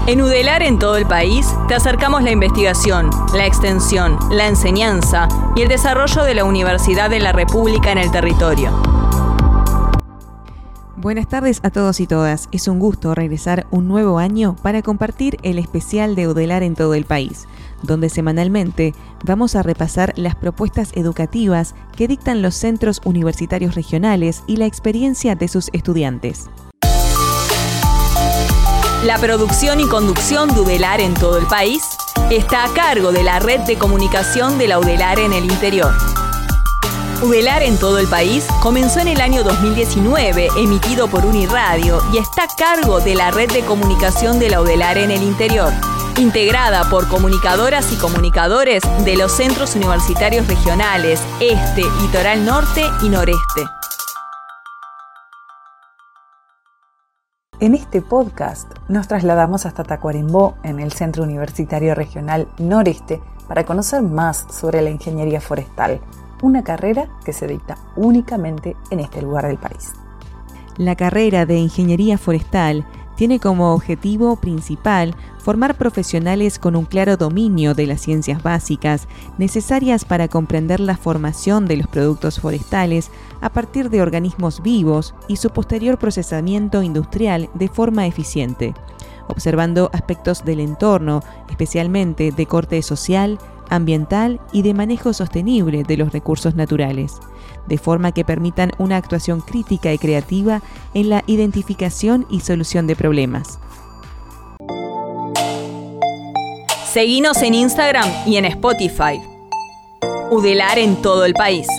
En UDELAR en todo el país te acercamos la investigación, la extensión, la enseñanza y el desarrollo de la Universidad de la República en el territorio. Buenas tardes a todos y todas. Es un gusto regresar un nuevo año para compartir el especial de UDELAR en todo el país, donde semanalmente vamos a repasar las propuestas educativas que dictan los centros universitarios regionales y la experiencia de sus estudiantes. La producción y conducción de UDELAR en todo el país está a cargo de la Red de Comunicación de la UDELAR en el interior. UDELAR en todo el país comenzó en el año 2019, emitido por Uniradio, y está a cargo de la Red de Comunicación de la UDELAR en el interior, integrada por comunicadoras y comunicadores de los centros universitarios regionales, Este, Litoral Norte y Noreste. En este podcast nos trasladamos hasta Tacuarembó, en el Centro Universitario Regional Noreste, para conocer más sobre la ingeniería forestal, una carrera que se dicta únicamente en este lugar del país. La carrera de Ingeniería Forestal tiene como objetivo principal formar profesionales con un claro dominio de las ciencias básicas necesarias para comprender la formación de los productos forestales a partir de organismos vivos y su posterior procesamiento industrial de forma eficiente, observando aspectos del entorno, especialmente de corte social, ambiental y de manejo sostenible de los recursos naturales, de forma que permitan una actuación crítica y creativa en la identificación y solución de problemas. Seguinos en Instagram y en Spotify. UDELAR en todo el país.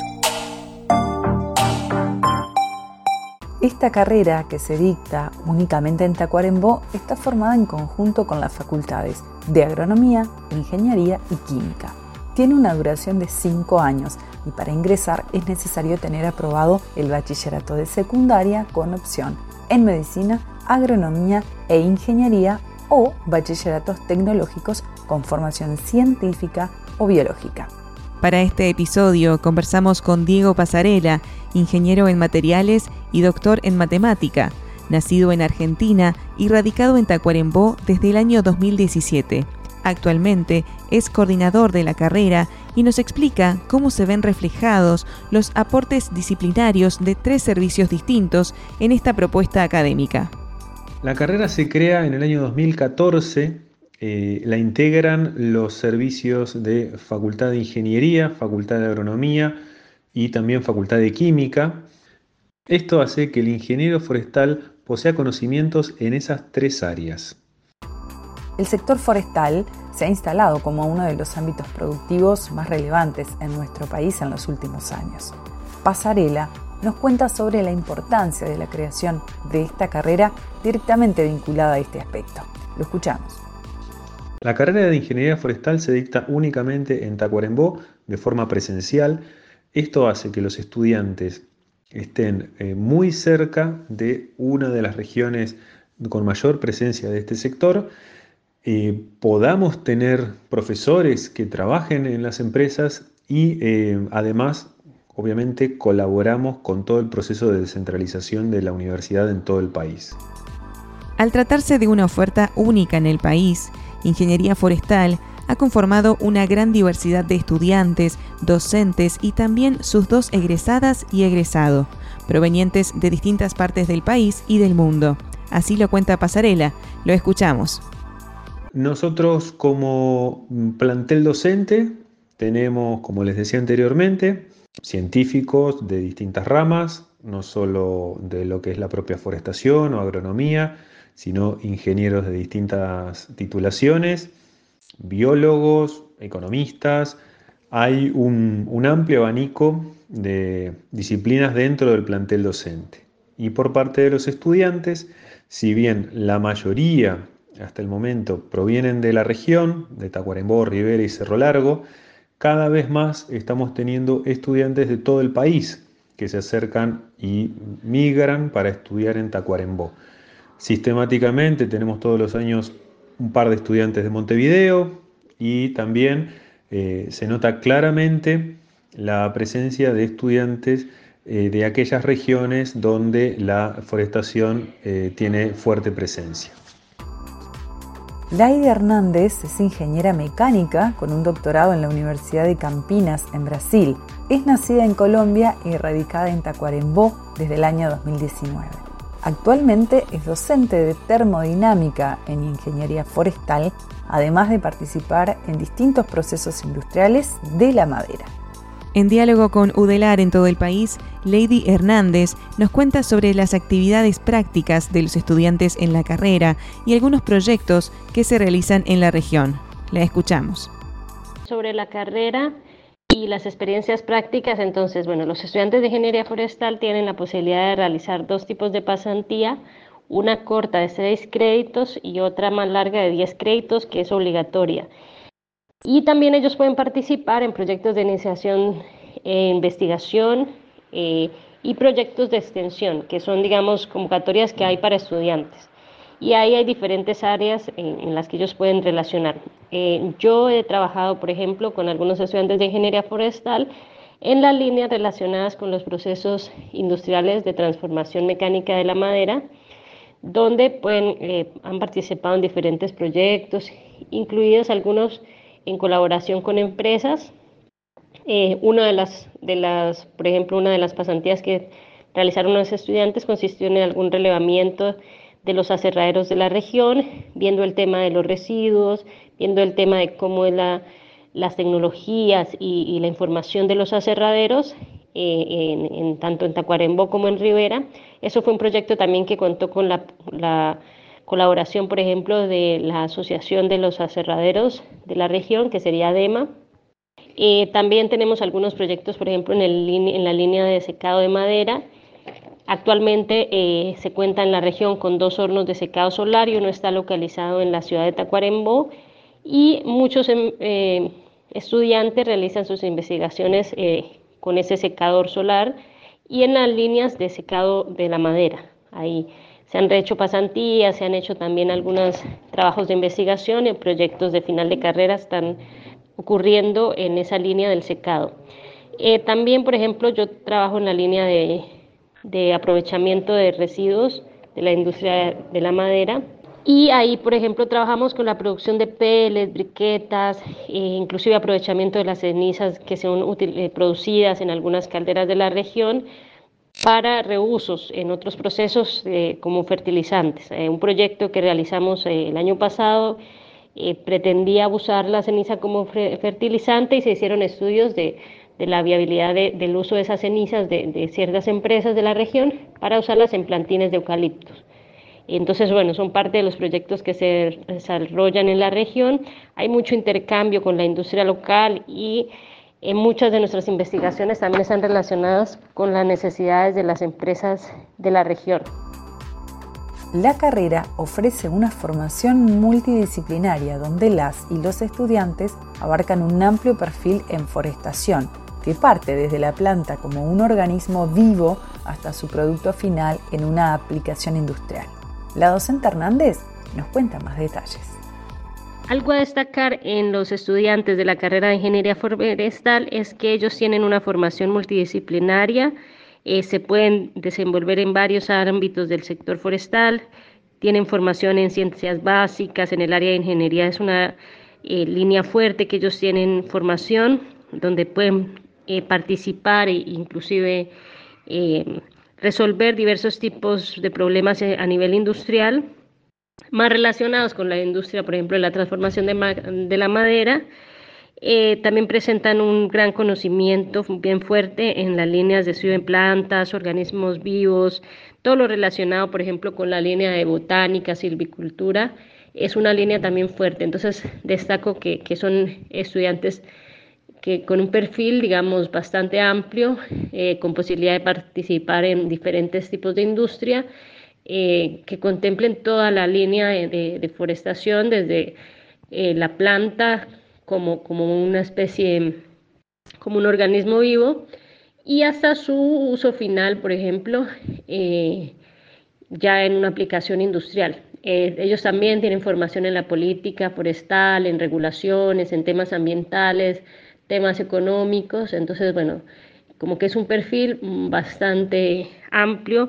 Esta carrera, que se dicta únicamente en Tacuarembó, está formada en conjunto con las facultades de Agronomía, Ingeniería y Química. Tiene una duración de 5 años y para ingresar es necesario tener aprobado el bachillerato de secundaria con opción en Medicina, Agronomía e Ingeniería o bachilleratos tecnológicos con formación científica o biológica. Para este episodio conversamos con Diego Pasarela, ingeniero en materiales y doctor en matemática, nacido en Argentina y radicado en Tacuarembó desde el año 2017. Actualmente es coordinador de la carrera y nos explica cómo se ven reflejados los aportes disciplinarios de 3 servicios distintos en esta propuesta académica. La carrera se crea en el año 2014. La integran los servicios de Facultad de Ingeniería, Facultad de Agronomía y también Facultad de Química. Esto hace que el ingeniero forestal posea conocimientos en esas 3 áreas. El sector forestal se ha instalado como uno de los ámbitos productivos más relevantes en nuestro país en los últimos años. Pasarela nos cuenta sobre la importancia de la creación de esta carrera directamente vinculada a este aspecto. Lo escuchamos. La carrera de Ingeniería Forestal se dicta únicamente en Tacuarembó de forma presencial. Esto hace que los estudiantes estén muy cerca de una de las regiones con mayor presencia de este sector, podamos tener profesores que trabajen en las empresas y además, obviamente, colaboramos con todo el proceso de descentralización de la universidad en todo el país. Al tratarse de una oferta única en el país, Ingeniería Forestal ha conformado una gran diversidad de estudiantes, docentes y también sus 2 egresadas y egresado, provenientes de distintas partes del país y del mundo. Así lo cuenta Pasarela. Lo escuchamos. Nosotros como plantel docente tenemos, como les decía anteriormente, científicos de distintas ramas, no solo de lo que es la propia forestación o agronomía, sino ingenieros de distintas titulaciones, biólogos, economistas. Hay un amplio abanico de disciplinas dentro del plantel docente. Y por parte de los estudiantes, si bien la mayoría hasta el momento provienen de la región, de Tacuarembó, Rivera y Cerro Largo, cada vez más estamos teniendo estudiantes de todo el país que se acercan y migran para estudiar en Tacuarembó. Sistemáticamente tenemos todos los años un par de estudiantes de Montevideo y también se nota claramente la presencia de estudiantes de aquellas regiones donde la forestación tiene fuerte presencia. Lady Hernández es ingeniera mecánica con un doctorado en la Universidad de Campinas, en Brasil. Es nacida en Colombia y radicada en Tacuarembó desde el año 2019. Actualmente es docente de termodinámica en ingeniería forestal, además de participar en distintos procesos industriales de la madera. En diálogo con UDELAR en todo el país, Lady Hernández nos cuenta sobre las actividades prácticas de los estudiantes en la carrera y algunos proyectos que se realizan en la región. La escuchamos. Sobre la carrera y las experiencias prácticas, entonces, los estudiantes de ingeniería forestal tienen la posibilidad de realizar dos tipos de pasantía, una corta de 6 créditos y otra más larga de 10 créditos, que es obligatoria. Y también ellos pueden participar en proyectos de iniciación e investigación y proyectos de extensión, que son, convocatorias que hay para estudiantes. Y ahí hay diferentes áreas en las que ellos pueden relacionar. Yo he trabajado, por ejemplo, con algunos estudiantes de ingeniería forestal en las líneas relacionadas con los procesos industriales de transformación mecánica de la madera, donde han participado en diferentes proyectos, incluidos algunos en colaboración con empresas. Una de las pasantías que realizaron los estudiantes consistió en algún relevamiento de los aserraderos de la región, viendo el tema de los residuos, viendo el tema de cómo es las tecnologías y la información de los aserraderos, tanto en Tacuarembó como en Rivera. Eso fue un proyecto también que contó con la colaboración, por ejemplo, de la Asociación de los Aserraderos de la región, que sería ADEMA. También tenemos algunos proyectos, por ejemplo, en la línea de secado de madera. Actualmente se cuenta en la región con 2 hornos de secado solar y uno está localizado en la ciudad de Tacuarembó, y muchos estudiantes realizan sus investigaciones con ese secador solar y en las líneas de secado de la madera. Ahí se han hecho pasantías, se han hecho también algunos trabajos de investigación y proyectos de final de carrera están ocurriendo en esa línea del secado. También, por ejemplo, yo trabajo en la línea de aprovechamiento de residuos de la industria de la madera, y ahí, por ejemplo, trabajamos con la producción de pellets, briquetas, inclusive aprovechamiento de las cenizas que son producidas en algunas calderas de la región, para reusos en otros procesos como fertilizantes. Un proyecto que realizamos el año pasado pretendía usar la ceniza como fertilizante, y se hicieron estudios de la viabilidad del uso de esas cenizas de ciertas empresas de la región para usarlas en plantines de eucaliptos. Entonces, son parte de los proyectos que se desarrollan en la región. Hay mucho intercambio con la industria local, y muchas de nuestras investigaciones también están relacionadas con las necesidades de las empresas de la región. La carrera ofrece una formación multidisciplinaria donde las y los estudiantes abarcan un amplio perfil en forestación, que parte desde la planta como un organismo vivo hasta su producto final en una aplicación industrial. La docente Hernández nos cuenta más detalles. Algo a destacar en los estudiantes de la carrera de ingeniería forestal es que ellos tienen una formación multidisciplinaria, se pueden desenvolver en varios ámbitos del sector forestal, tienen formación en ciencias básicas, en el área de ingeniería es una línea fuerte que ellos tienen formación, donde pueden participar e inclusive resolver diversos tipos de problemas a nivel industrial, más relacionados con la industria, por ejemplo, la transformación de la madera. También presentan un gran conocimiento bien fuerte en las líneas de estudio de plantas, organismos vivos, todo lo relacionado, por ejemplo, con la línea de botánica, silvicultura, es una línea también fuerte. Entonces, destaco que son estudiantes que con un perfil, bastante amplio, con posibilidad de participar en diferentes tipos de industria, que contemplen toda la línea de forestación, desde la planta como una especie, como un organismo vivo, y hasta su uso final, por ejemplo, ya en una aplicación industrial. Ellos también tienen formación en la política forestal, en regulaciones, en temas ambientales, temas económicos. Entonces, como que es un perfil bastante amplio,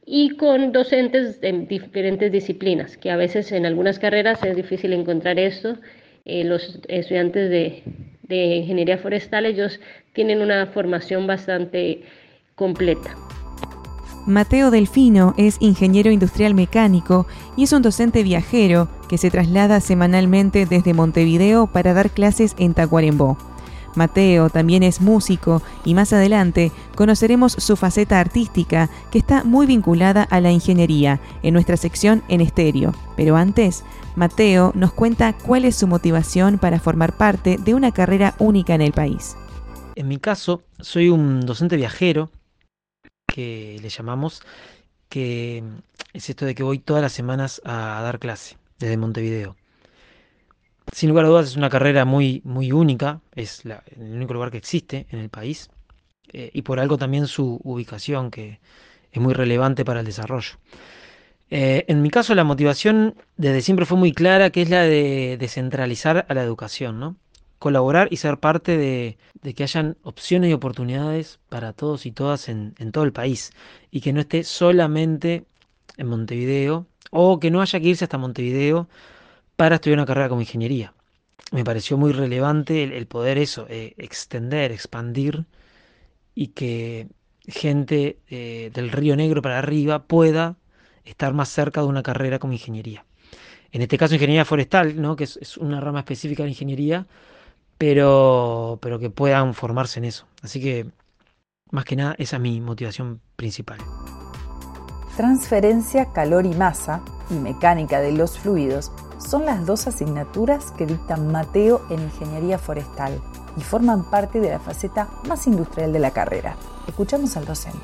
y con docentes de diferentes disciplinas, que a veces en algunas carreras es difícil encontrar esto. Los estudiantes de ingeniería forestal, ellos tienen una formación bastante completa. Mateo Delfino es ingeniero industrial mecánico y es un docente viajero que se traslada semanalmente desde Montevideo para dar clases en Tacuarembó. Mateo también es músico y más adelante conoceremos su faceta artística que está muy vinculada a la ingeniería en nuestra sección En Estéreo. Pero antes, Mateo nos cuenta cuál es su motivación para formar parte de una carrera única en el país. En mi caso, soy un docente viajero, que le llamamos, que es esto de que voy todas las semanas a dar clase desde Montevideo. Sin lugar a dudas es una carrera muy, muy única, es el único lugar que existe en el país, y por algo también su ubicación, que es muy relevante para el desarrollo. En mi caso la motivación desde siempre fue muy clara, que es la de descentralizar a la educación, ¿no? Colaborar y ser parte de que hayan opciones y oportunidades para todos y todas en todo el país, y que no esté solamente en Montevideo, o que no haya que irse hasta Montevideo para estudiar una carrera como ingeniería. Me pareció muy relevante el poder extender, expandir, y que gente del Río Negro para arriba pueda estar más cerca de una carrera como ingeniería. En este caso ingeniería forestal, ¿no? Que es una rama específica de la ingeniería, pero que puedan formarse en eso. Así que, más que nada, esa es mi motivación principal. Transferencia, calor y masa y mecánica de los fluidos son las dos asignaturas que dicta Mateo en Ingeniería Forestal y forman parte de la faceta más industrial de la carrera. Escuchamos al docente.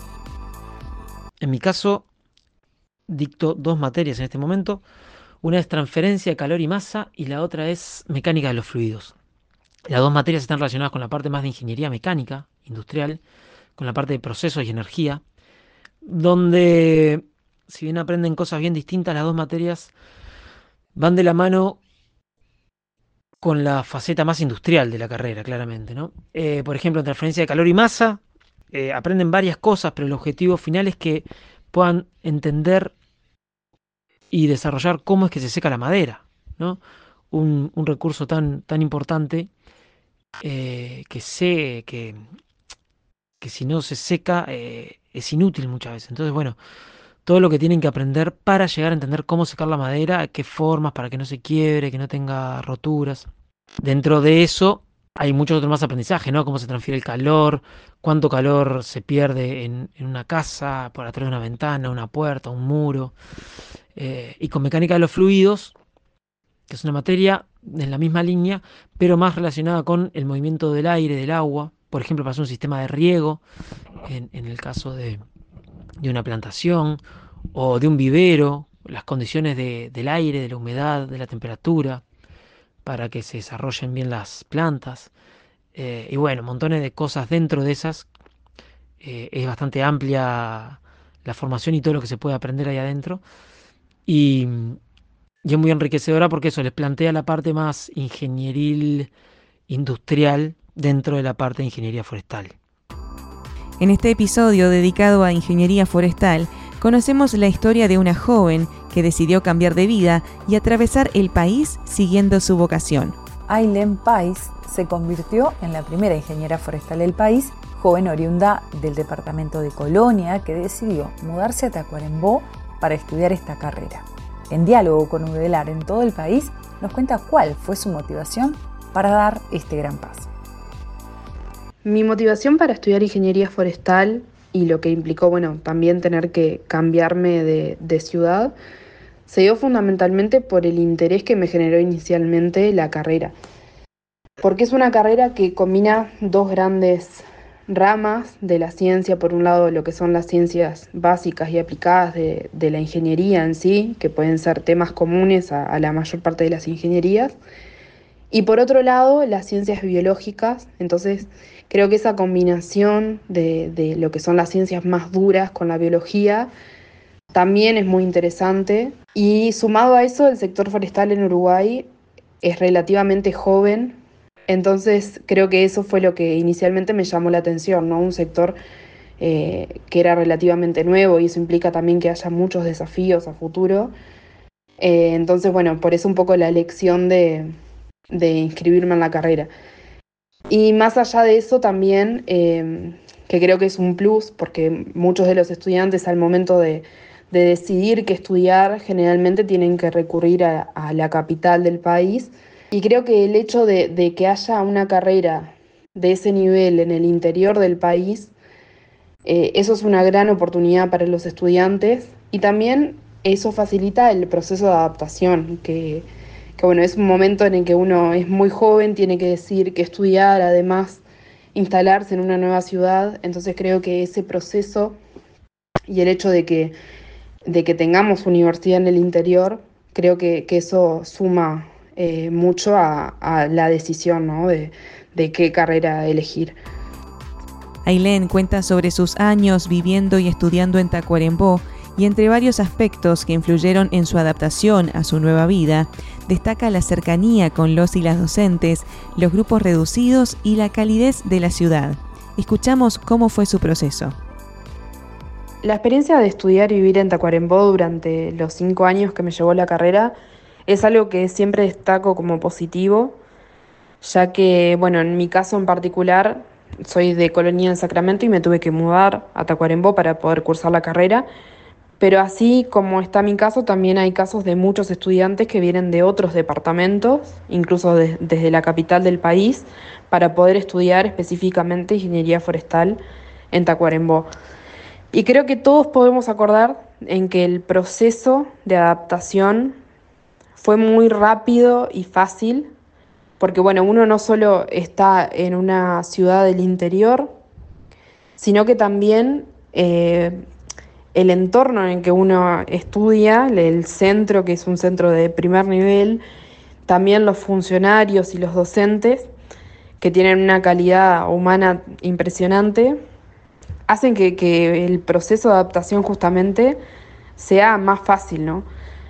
En mi caso, dicto 2 materias en este momento. Una es transferencia, calor y masa, y la otra es mecánica de los fluidos. Las 2 materias están relacionadas con la parte más de ingeniería mecánica, industrial, con la parte de procesos y energía, donde, si bien aprenden cosas bien distintas, las 2 materias van de la mano con la faceta más industrial de la carrera, claramente, ¿no? Por ejemplo, en transferencia de calor y masa, aprenden varias cosas, pero el objetivo final es que puedan entender y desarrollar cómo es que se seca la madera, ¿no? Un recurso tan importante, que si no se seca es inútil muchas veces. Entonces, bueno, todo lo que tienen que aprender para llegar a entender cómo secar la madera, qué formas para que no se quiebre, que no tenga roturas. Dentro de eso hay muchos otros más aprendizaje, ¿no? Cómo se transfiere el calor, cuánto calor se pierde en una casa, por atrás de una ventana, una puerta, un muro. Y con mecánica de los fluidos, que es una materia en la misma línea, pero más relacionada con el movimiento del aire, del agua. Por ejemplo, para hacer un sistema de riego, en el caso de una plantación o de un vivero, las condiciones del aire, de la humedad, de la temperatura, para que se desarrollen bien las plantas. Y bueno, montones de cosas dentro de esas. Es bastante amplia la formación y todo lo que se puede aprender ahí adentro. Y es muy enriquecedora porque eso les plantea la parte más ingenieril, industrial, dentro de la parte de ingeniería forestal. En este episodio dedicado a ingeniería forestal, conocemos la historia de una joven que decidió cambiar de vida y atravesar el país siguiendo su vocación. Ailén Pais se convirtió en la primera ingeniera forestal del país, joven oriunda del departamento de Colonia que decidió mudarse a Tacuarembó para estudiar esta carrera. En diálogo con UDELAR en todo el país, nos cuenta cuál fue su motivación para dar este gran paso. Mi motivación para estudiar ingeniería forestal y lo que implicó, también tener que cambiarme de ciudad, se dio fundamentalmente por el interés que me generó inicialmente la carrera. Porque es una carrera que combina 2 grandes ramas de la ciencia. Por un lado, lo que son las ciencias básicas y aplicadas de la ingeniería en sí, que pueden ser temas comunes a la mayor parte de las ingenierías. Y por otro lado, las ciencias biológicas. Entonces, creo que esa combinación de lo que son las ciencias más duras con la biología también es muy interesante. Y sumado a eso, el sector forestal en Uruguay es relativamente joven. Entonces, creo que eso fue lo que inicialmente me llamó la atención, ¿no? Un sector que era relativamente nuevo y eso implica también que haya muchos desafíos a futuro. Entonces, bueno, por eso un poco la elección de inscribirme en la carrera. Y más allá de eso también, que creo que es un plus, porque muchos de los estudiantes al momento de decidir qué estudiar, generalmente tienen que recurrir a la capital del país. Y creo que el hecho de que haya una carrera de ese nivel en el interior del país, eso es una gran oportunidad para los estudiantes y también eso facilita el proceso de adaptación, que bueno, es un momento en el que uno es muy joven, tiene que decidir qué estudiar, además instalarse en una nueva ciudad. Entonces creo que ese proceso y el hecho de que tengamos universidad en el interior, creo que eso suma mucho a la decisión, ¿no? de qué carrera elegir. Ailén cuenta sobre sus años viviendo y estudiando en Tacuarembó y entre varios aspectos que influyeron en su adaptación a su nueva vida, destaca la cercanía con los y las docentes, los grupos reducidos y la calidez de la ciudad. Escuchamos cómo fue su proceso. La experiencia de estudiar y vivir en Tacuarembó durante los 5 años que me llevó la carrera es algo que siempre destaco como positivo, ya que, bueno, en mi caso en particular, soy de Colonia del Sacramento y me tuve que mudar a Tacuarembó para poder cursar la carrera, pero así como está mi caso, también hay casos de muchos estudiantes que vienen de otros departamentos, incluso desde la capital del país, para poder estudiar específicamente ingeniería forestal en Tacuarembó. Y creo que todos podemos acordar en que el proceso de adaptación fue muy rápido y fácil, porque bueno, uno no solo está en una ciudad del interior, sino que también el entorno en el que uno estudia, el centro, que es un centro de primer nivel, también los funcionarios y los docentes, que tienen una calidad humana impresionante, hacen que el proceso de adaptación justamente sea más fácil, ¿no?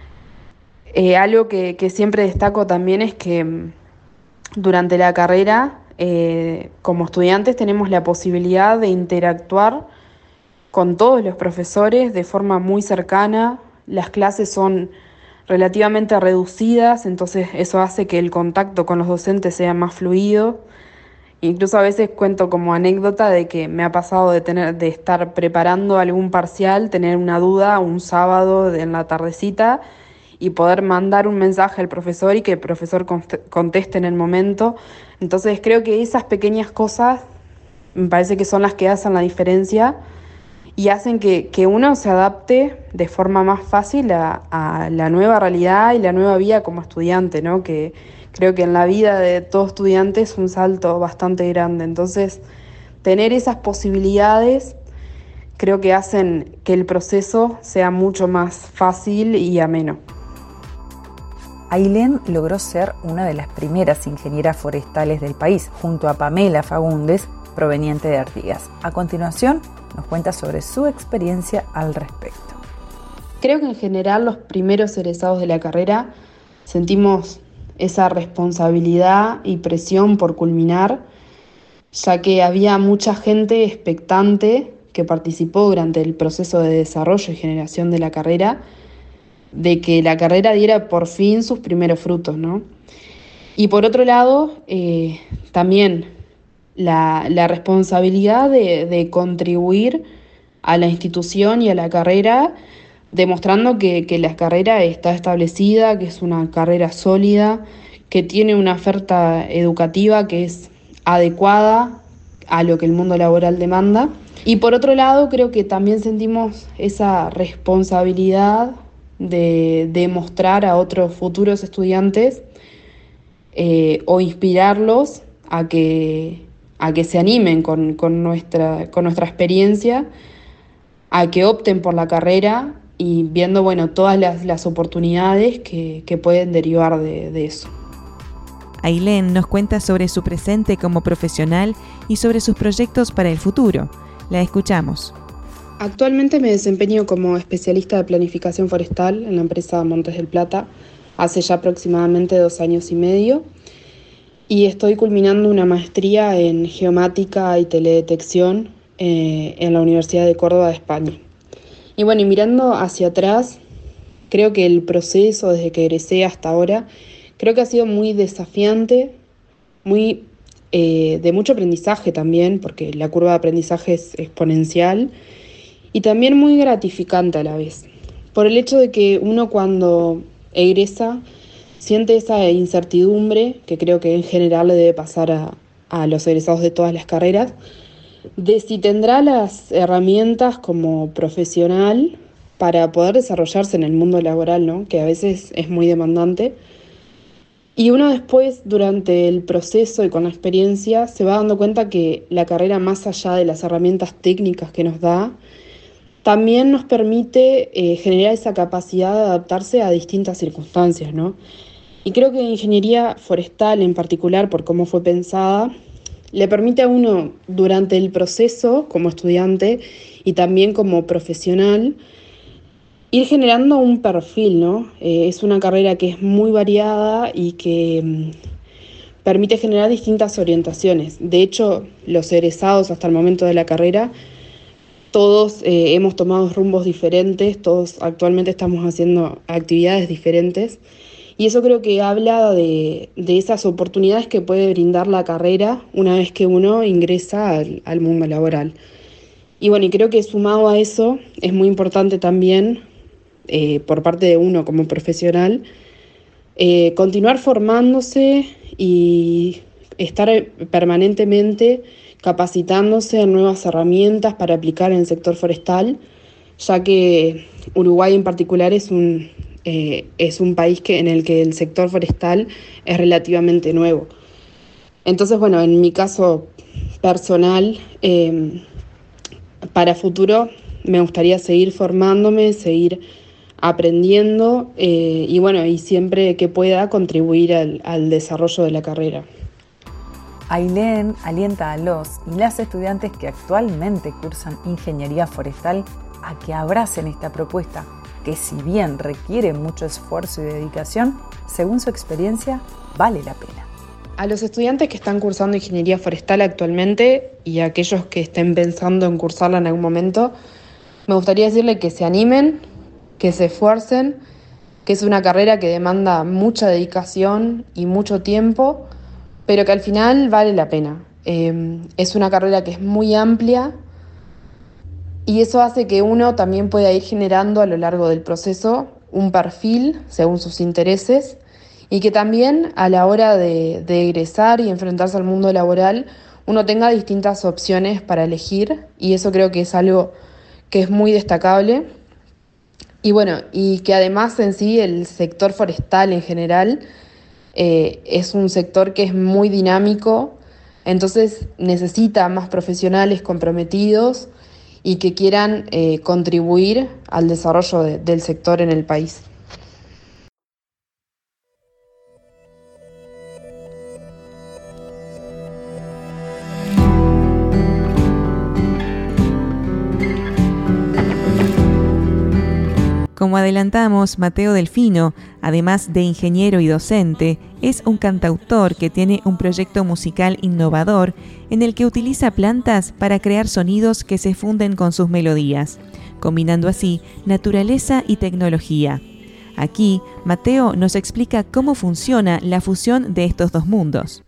Algo que siempre destaco también es que durante la carrera, como estudiantes, tenemos la posibilidad de interactuar con todos los profesores de forma muy cercana. Las clases son relativamente reducidas, entonces eso hace que el contacto con los docentes sea más fluido. Incluso a veces cuento como anécdota de que me ha pasado de estar preparando algún parcial, tener una duda un sábado en la tardecita y poder mandar un mensaje al profesor y que el profesor conteste en el momento. Entonces creo que esas pequeñas cosas me parece que son las que hacen la diferencia y hacen que uno se adapte de forma más fácil a la nueva realidad y la nueva vida como estudiante, ¿no? Que creo que en la vida de todo estudiante es un salto bastante grande. Entonces, tener esas posibilidades creo que hacen que el proceso sea mucho más fácil y ameno. Ailén logró ser una de las primeras ingenieras forestales del país, junto a Pamela Fagundes, proveniente de Artigas. A continuación, nos cuenta sobre su experiencia al respecto. Creo que en general los primeros egresados de la carrera sentimos esa responsabilidad y presión por culminar, ya que había mucha gente expectante que participó durante el proceso de desarrollo y generación de la carrera, de que la carrera diera por fin sus primeros frutos, ¿no? Y por otro lado, también la responsabilidad de contribuir a la institución y a la carrera, demostrando que la carrera está establecida, que es una carrera sólida, que tiene una oferta educativa que es adecuada a lo que el mundo laboral demanda. Y por otro lado, creo que también sentimos esa responsabilidad de mostrar a otros futuros estudiantes o inspirarlos a que se animen con nuestra experiencia, a que opten por la carrera y viendo, bueno, todas las oportunidades que pueden derivar de eso. Ailén nos cuenta sobre su presente como profesional y sobre sus proyectos para el futuro. La escuchamos. Actualmente me desempeño como especialista de planificación forestal en la empresa Montes del Plata hace ya aproximadamente 2 años y medio y estoy culminando una maestría en geomática y teledetección en la Universidad de Córdoba de España. Y bueno, y mirando hacia atrás, creo que el proceso desde que egresé hasta ahora, creo que ha sido muy desafiante, muy de mucho aprendizaje también, porque la curva de aprendizaje es exponencial, y también muy gratificante a la vez, por el hecho de que uno cuando egresa siente esa incertidumbre, que creo que en general le debe pasar a los egresados de todas las carreras, de si tendrá las herramientas como profesional para poder desarrollarse en el mundo laboral, ¿no? Que a veces es muy demandante. Y uno después, durante el proceso y con la experiencia, se va dando cuenta que la carrera, más allá de las herramientas técnicas que nos da, también nos permite generar esa capacidad de adaptarse a distintas circunstancias, ¿no? Y creo que ingeniería forestal en particular, por cómo fue pensada, le permite a uno durante el proceso como estudiante y también como profesional ir generando un perfil, ¿no? Es una carrera que es muy variada y que permite generar distintas orientaciones. De hecho, los egresados hasta el momento de la carrera, todos hemos tomado rumbos diferentes, todos actualmente estamos haciendo actividades diferentes. Y eso creo que habla de esas oportunidades que puede brindar la carrera una vez que uno ingresa al mundo laboral. Y bueno, y creo que sumado a eso es muy importante también, por parte de uno como profesional, continuar formándose y estar permanentemente capacitándose en nuevas herramientas para aplicar en el sector forestal, ya que Uruguay en particular es un país en el que el sector forestal es relativamente nuevo. Entonces, bueno, en mi caso personal, para futuro me gustaría seguir formándome, seguir aprendiendo y bueno, y siempre que pueda contribuir al desarrollo de la carrera. Ailén alienta a los y las estudiantes que actualmente cursan ingeniería forestal a que abracen esta propuesta, que si bien requiere mucho esfuerzo y dedicación, según su experiencia, vale la pena. A los estudiantes que están cursando ingeniería forestal actualmente y a aquellos que estén pensando en cursarla en algún momento, me gustaría decirle que se animen, que se esfuercen, que es una carrera que demanda mucha dedicación y mucho tiempo, pero que al final vale la pena. Es una carrera que es muy amplia y eso hace que uno también pueda ir generando a lo largo del proceso un perfil según sus intereses y que también a la hora de egresar y enfrentarse al mundo laboral uno tenga distintas opciones para elegir y eso creo que es algo que es muy destacable. Y bueno, y que además en sí el sector forestal en general es un sector que es muy dinámico, entonces necesita más profesionales comprometidos y que quieran contribuir al desarrollo del sector en el país. Como adelantamos, Mateo Delfino, además de ingeniero y docente, es un cantautor que tiene un proyecto musical innovador en el que utiliza plantas para crear sonidos que se funden con sus melodías, combinando así naturaleza y tecnología. Aquí, Mateo nos explica cómo funciona la fusión de estos dos mundos.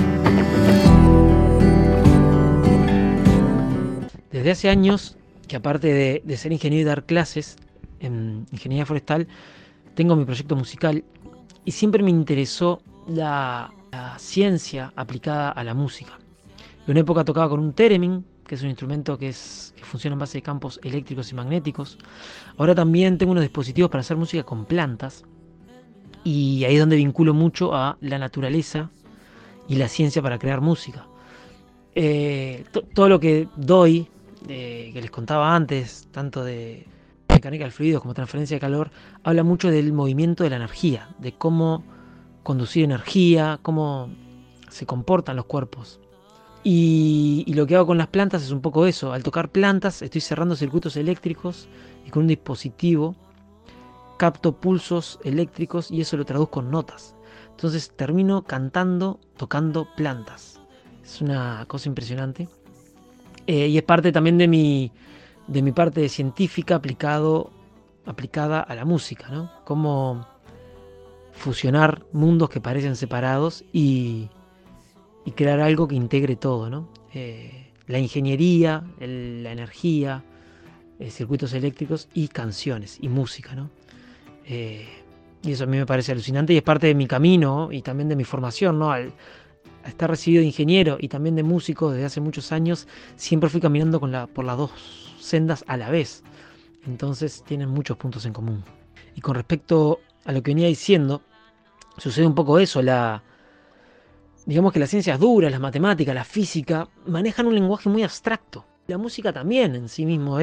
Desde hace años, que aparte de ser ingeniero y dar clases en ingeniería forestal, tengo mi proyecto musical y siempre me interesó la ciencia aplicada a la música. En una época tocaba con un theremin, que es un instrumento que funciona en base de campos eléctricos y magnéticos. Ahora también tengo unos dispositivos para hacer música con plantas y ahí es donde vinculo mucho a la naturaleza y la ciencia para crear música. Todo lo que doy, que les contaba antes, tanto de mecánica del fluido como transferencia de calor, habla mucho del movimiento de la energía, de cómo conducir energía, cómo se comportan los cuerpos. Y lo que hago con las plantas es un poco eso. Al tocar plantas estoy cerrando circuitos eléctricos y con un dispositivo capto pulsos eléctricos y eso lo traduzco en notas. Entonces termino cantando, tocando plantas. Es una cosa impresionante. Y es parte también de mi parte científica aplicada a la música, ¿no? Cómo fusionar mundos que parecen separados y crear algo que integre todo, ¿no? La ingeniería, la energía, circuitos eléctricos y canciones y música, ¿no? Y eso a mí me parece alucinante y es parte de mi camino y también de mi formación, ¿no? Al estar recibido de ingeniero y también de músico desde hace muchos años, siempre fui caminando por las dos sendas a la vez. Entonces tienen muchos puntos en común. Y con respecto a lo que venía diciendo, sucede un poco eso. Digamos que las ciencias duras, las matemáticas, la física, manejan un lenguaje muy abstracto. La música también en sí misma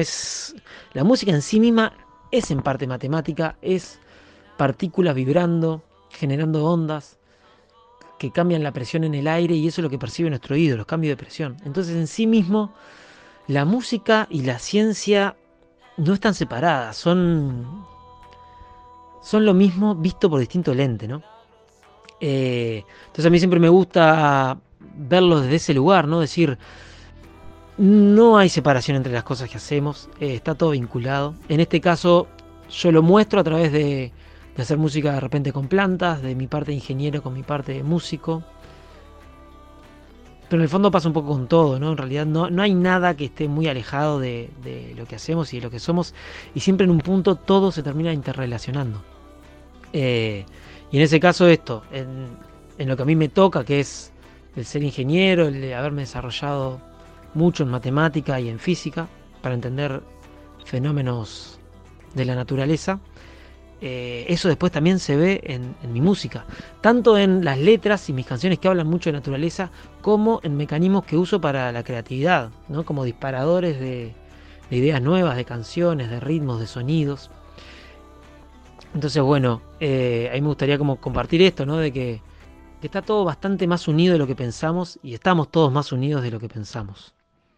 es en parte matemática, es partículas vibrando, generando ondas que cambian la presión en el aire y eso es lo que percibe nuestro oído, los cambios de presión. Entonces en sí mismo la música y la ciencia no están separadas, son lo mismo visto por distinto lente, ¿no? Entonces a mí siempre me gusta verlo desde ese lugar, ¿no? Decir, no hay separación entre las cosas que hacemos, está todo vinculado. En este caso yo lo muestro a través de hacer música de repente con plantas, de mi parte de ingeniero con mi parte de músico. Pero en el fondo pasa un poco con todo, ¿no? En realidad no hay nada que esté muy alejado de lo que hacemos y de lo que somos. Y siempre en un punto todo se termina interrelacionando. Y en ese caso esto, en lo que a mí me toca, que es el ser ingeniero, el de haberme desarrollado mucho en matemática y en física, para entender fenómenos de la naturaleza, eso después también se ve en mi música, tanto en las letras y mis canciones que hablan mucho de naturaleza, como en mecanismos que uso para la creatividad, ¿no? Como disparadores de ideas nuevas, de canciones, de ritmos, de sonidos. Entonces bueno, a mí me gustaría como compartir esto, ¿no? De que está todo bastante más unido de lo que pensamos y estamos todos más unidos de lo que pensamos.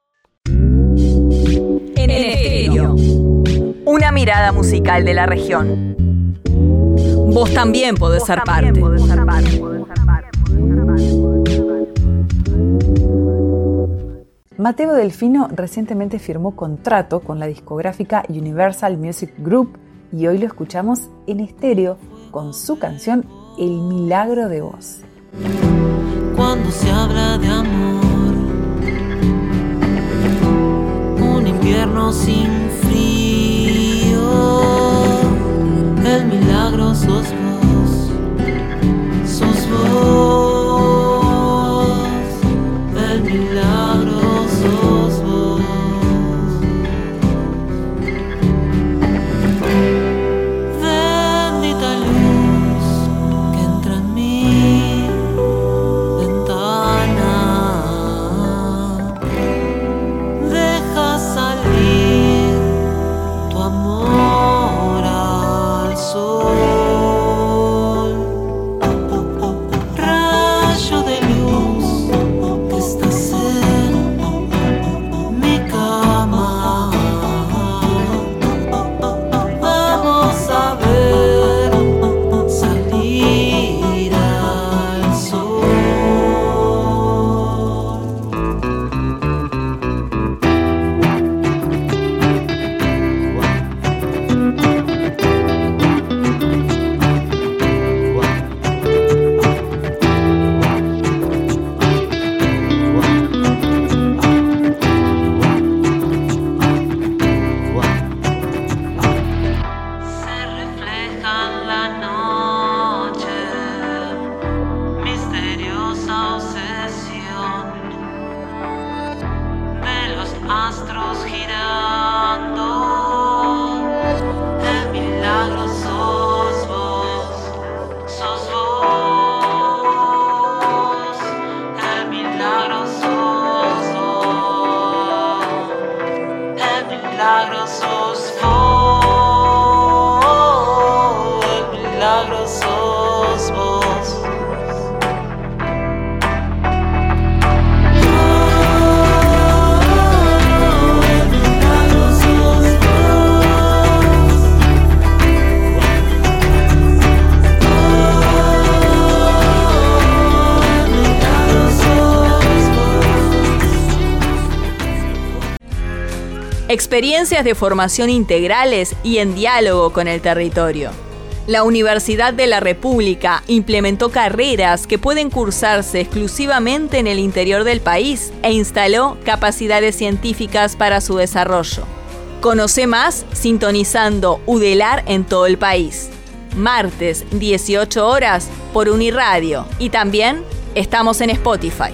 En Estéreo, una mirada musical de la región. Vos también podés ser parte. Matteo Delfino recientemente firmó contrato con la discográfica Universal Music Group y hoy lo escuchamos en Estéreo con su canción El Milagro de Vos. Cuando se habla de amor, un invierno sin frío, el milagro sos vos, el milagro sos vos. Bendita luz que entra en mi ventana, deja salir tu amor al sol. Rayo de luz que estás en mi cama, vamos a ver salir al sol. Se refleja en la noche, misteriosa obsesión de los astros girando. El milagro sos vos, el milagro sos vos, el milagro sos vos, el milagro sos vos. experiencias de formación integrales y en diálogo con el territorio. La Universidad de la República implementó carreras que pueden cursarse exclusivamente en el interior del país e instaló capacidades científicas para su desarrollo. Conoce más sintonizando UDELAR en todo el país. Martes, 18 horas, por Uniradio. Y también estamos en Spotify.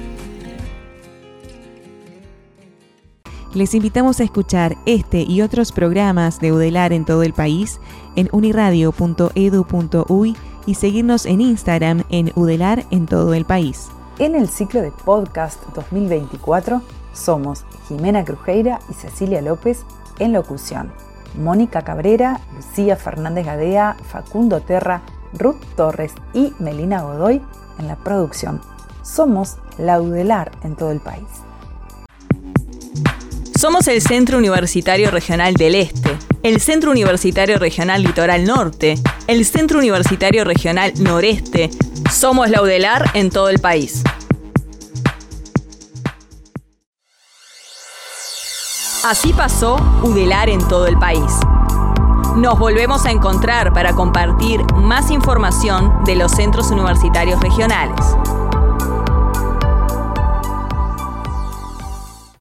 Les invitamos a escuchar este y otros programas de UDELAR en todo el país en uniradio.edu.uy y seguirnos en Instagram en UDELAR en todo el país. En el ciclo de podcast 2024 somos Jimena Crujeira y Cecilia López en locución, Mónica Cabrera, Lucía Fernández Gadea, Facundo Terra, Ruth Torres y Melina Godoy en la producción. Somos la UDELAR en todo el país. Somos el Centro Universitario Regional del Este, el Centro Universitario Regional Litoral Norte, el Centro Universitario Regional Noreste. Somos la UDELAR en todo el país. Así pasó UDELAR en todo el país. Nos volvemos a encontrar para compartir más información de los centros universitarios regionales.